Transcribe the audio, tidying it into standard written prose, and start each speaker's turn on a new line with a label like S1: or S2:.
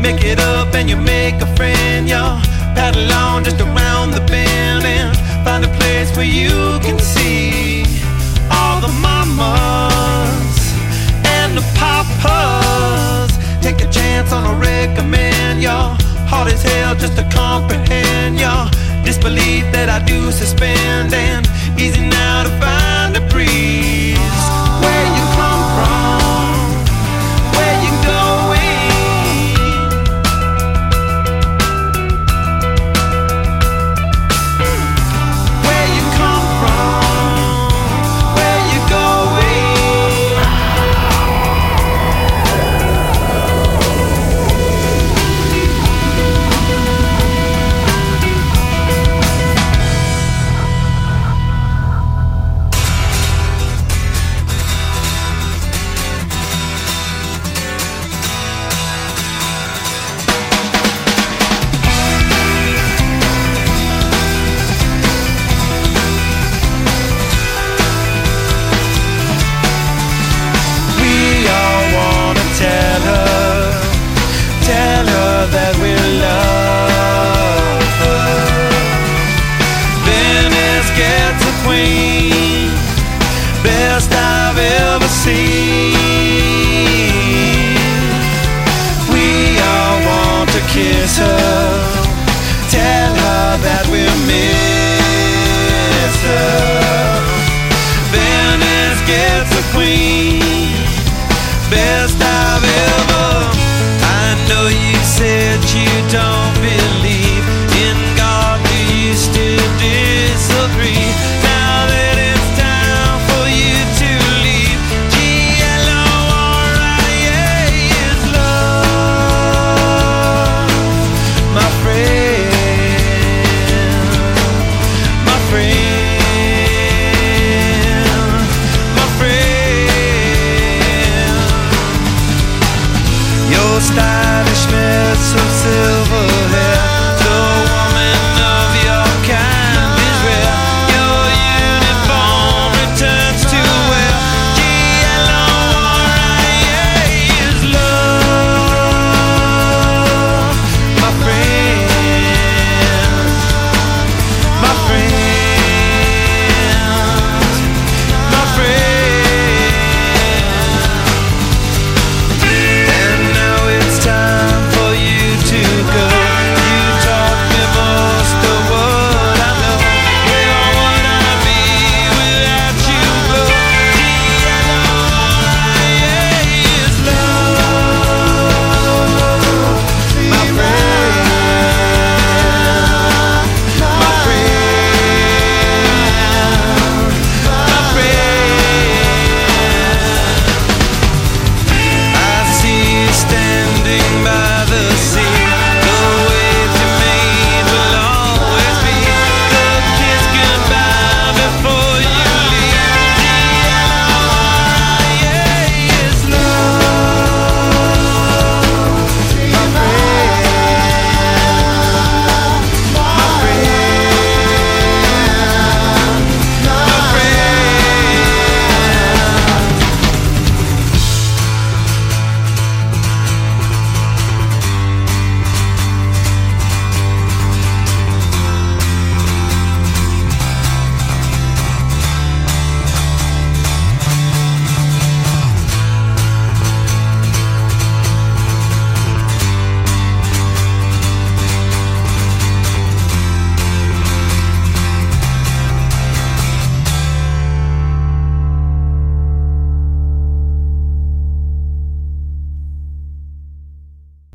S1: Make it up and you make a friend. You'll paddle on just around the bend and find a place where you can see all the mamas and the papas. Take a chance on a recommend. Your hard as hell just to comprehend your disbelief that I do suspend. And easy now to find a breeze. Where you come from, where you going, where you come from, where you going. That we love her. Venice gets a queen, best I've ever seen. We all want to kiss her, tell her that we miss her. Venice gets a queen, best I've ever. I know you said you don't believe in God, you used to disagree. Now that it's time for you to leave, GLORIA is love, my friend, my friend, my friend. Your style